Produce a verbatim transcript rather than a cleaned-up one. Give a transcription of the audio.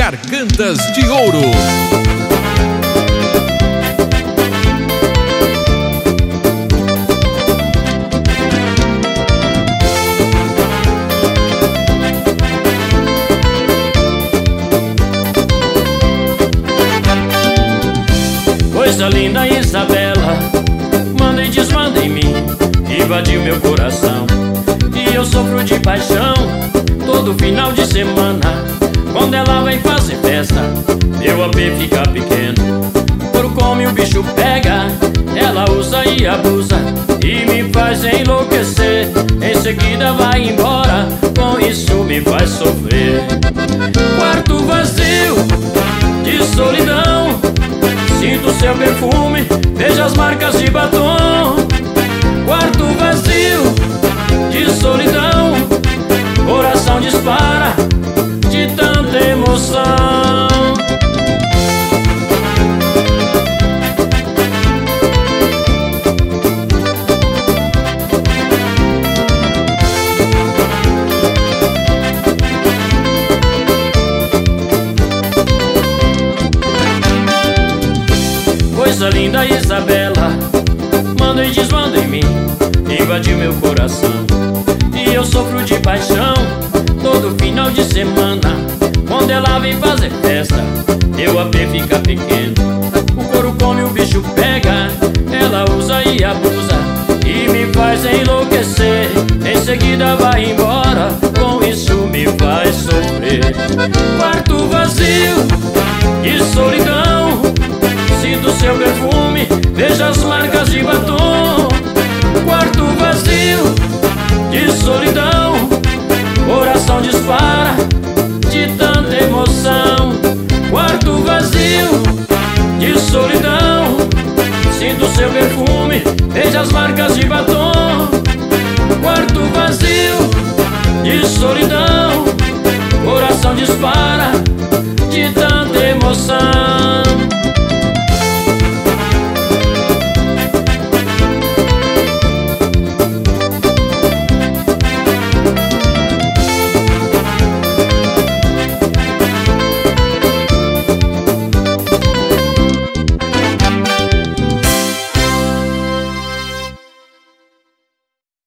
Gargantas de Ouro. Coisa linda, Isabela, manda e desmanda em mim, invadiu meu coração. E eu sofro de paixão todo final de semana. Quando ela vem fazer festa, meu A P fica pequeno. Por come o bicho pega, ela usa e abusa e me faz enlouquecer. Em seguida vai embora, com isso me faz sofrer. Quarto vazio de solidão, sinto seu perfume, vejo as marcas de batom. Quarto vazio de solidão, coração dispara de tanta emoção. Coisa linda, Isabela, manda e desmanda em mim, invadiu meu coração. E eu sofro de paixão todo final de semana. Quando ela vem fazer festa, meu A P fica pequeno. O couro come, o bicho pega, ela usa e abusa e me faz enlouquecer. Em seguida vai embora, com isso me faz sofrer. Quarto vazio de solidão,